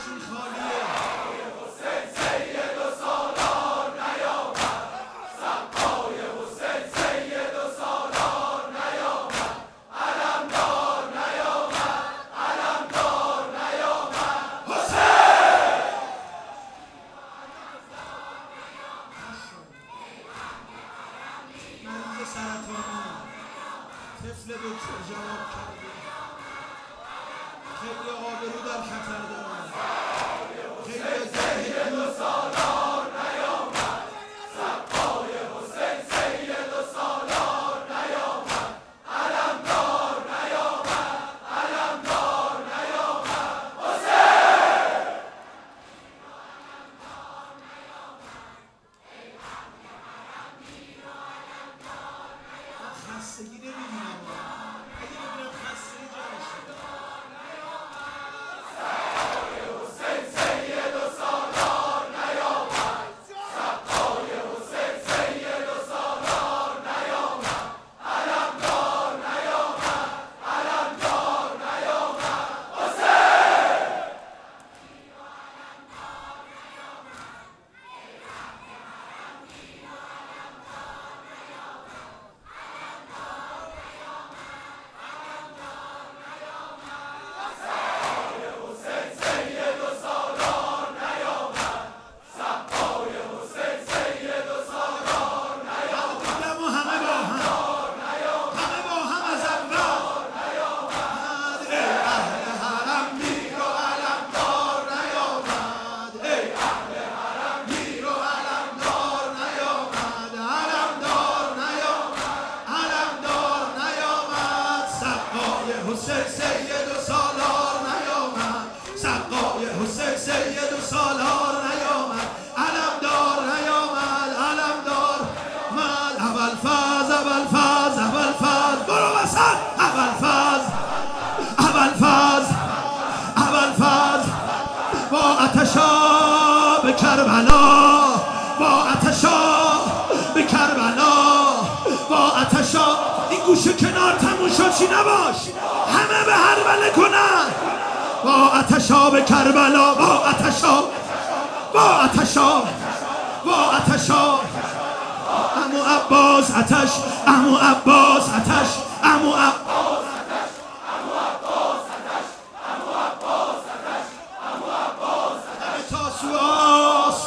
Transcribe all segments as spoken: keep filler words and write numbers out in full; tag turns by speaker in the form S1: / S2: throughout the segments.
S1: جاشون خالیه. طفل دکتر جواب کرده خیلی آبرو در خطر دارن، خیلی سید و سالار نیامد، سقای حسین سید و سالار نیامد، علمدار نیامد، علمدار نیامد حسین. خستگی نمیبینم، اگه ببینم خسته جاش سقای حسین سید و سالار نیامد، سقای حسین سید و سالار نیامد، علمدار نیامد، علمدار نیامد حسین. حسین سید و سالار نیامد، سقای حسین سید و سالار نیامد، علمدار نیامد، علمدار مد ابوالفضل ابوالفضل ابوالفضل برو وسط ابوالفضل ابوالفضل ابوالفضل با آتشا به کربلا، با آتشا به کربلا، با آتشا. این گوشه کنار تموم شد چی نباش، همه به هربله کنن. با آتشا به کربلا، با آتشا، با آتشا، با آتشا. عمو عباس آتش، عمو عباس آتش، عمو عباس آتش، عمو عباس آتش، عمو عباس آتش، عمو عباس آتش. تاسوعاس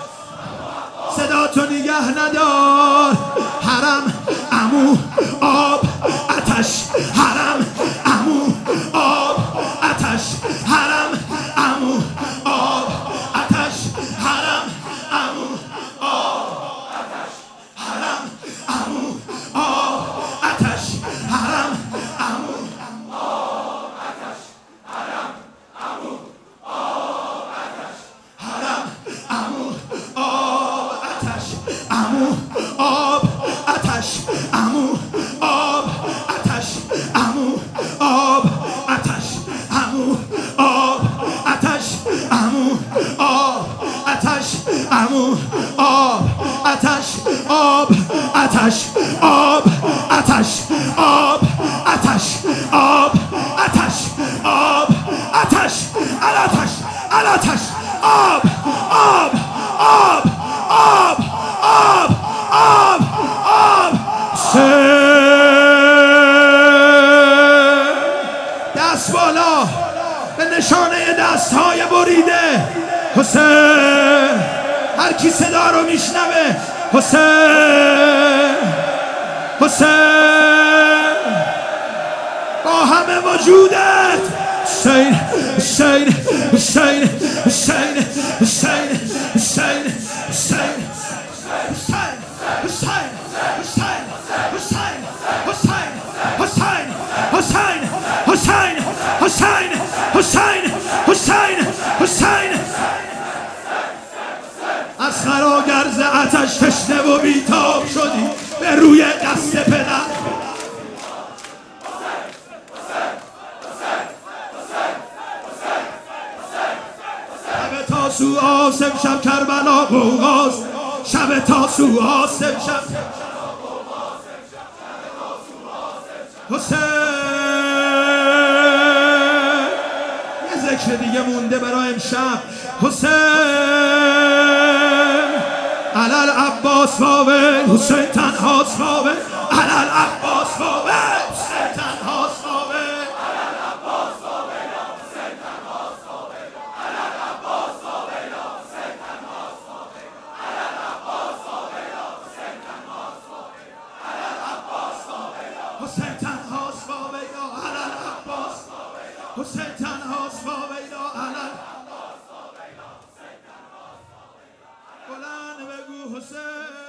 S1: صدا تو نگه ندار، حرم عمو آب آتش، حرم عمو آب آتش، حرم عمو آب آتش، حرم عمو آب آتش، حرم عمو آب آتش، حرم عمو آب آتش، حرم عمو آب آتش، حرم عمو آب آتش، عمو آب آتش، عمو آب آتش، عمو آب آتش، عمو آب آتش، عمو آب آتش، عمو آب آتش، آب آتش، آب آتش، آب آتش، آب آتش، آب آتش، آتش، آتش، آب آب آب آب آب آب آب. دست بالا به نشانه دست های بریده. حسین، هر کی صدا رو میشنوه حسین، حسین با همه وجودت. حسین، حسین، حسین، حسین، حسین، حسین، حسین، حسین، حسین، حسین، حسین، حسین، حسین، حسین، حسین، حسین، حسین، حسین، حسین. از خراگرز آتش تشنه و بیتاب شدی به روی دست پدر. شب تاسو آسم شب کربلا غوغاست، شب تاسو آسم شب حسین. یه ذکر دیگه مونده برای امشب. حسین علل عباس واویل، حسین تنهاست واویل، علل عباس واویل، حسین تنهاست واویل، علل عباس واویل، حسین تنهاست واویل، علل عباس واویل، حسین تنهاست واویل، علل عباس واویل، حسین تنهاست واویل، علل عباس واویل، حسین تنهاست واویل، علل عباس واویل، حسین تنهاست واویل، علل عباس واویل، حسین تنهاست واویل. بلند بگو حسین.